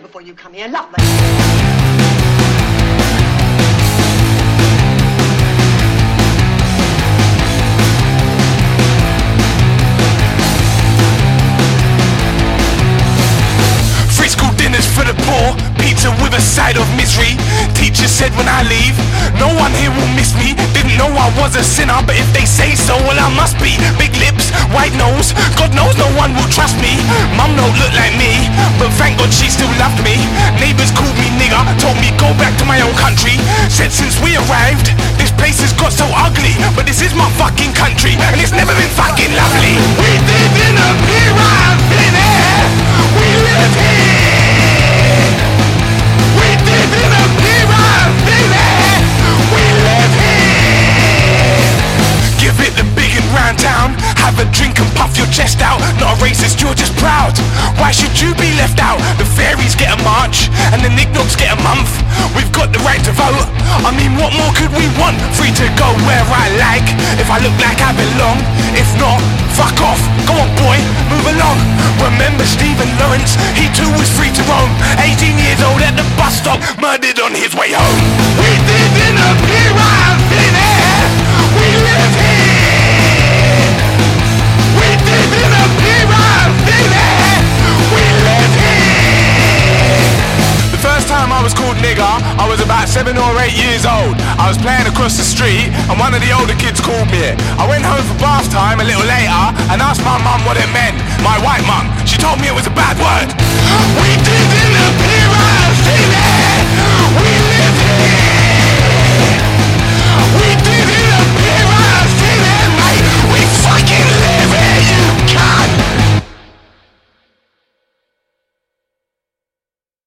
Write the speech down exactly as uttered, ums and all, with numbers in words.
before you come here. Lovely. School dinners for the poor, pizza with a side of misery. Teacher said when I leave, no one here will miss me. Didn't know I was a sinner, but if they say so, well I must be. Big lips, white nose, God knows no one will trust me. Mum don't look like me, but thank God she still loved me. Neighbours called me nigger, told me go back to my own country. Said since we arrived, this place has got so ugly, but this is my fucking country, and it's never been fucking lovely. We live in a pyramid, we live here. We live in a pyramid, we live here. Give it the big and round town, have a drink and puff your chest out. Not a racist, you're just proud. Why should you be left out? The fairies get a march, and the knickknacks get a month. We've got the right to vote, I mean what more could we want? Free to go where I like, if I look like I belong. If not, fuck off, go on boy, move along. Remember Stephen Lawrence, he too was free to roam. Eighteen years old at the bus stop, murdered on his way home. We live in a pyramid, we live here. We live in a pyramid, we live here. The first time I was called nigger, I was about seven or eight years old. I was playing across the street and one of the older kids called me it. I went home for bath time a little later and asked my mum what it meant. My white mum, she told me it was a bad word. We live in a pyramid.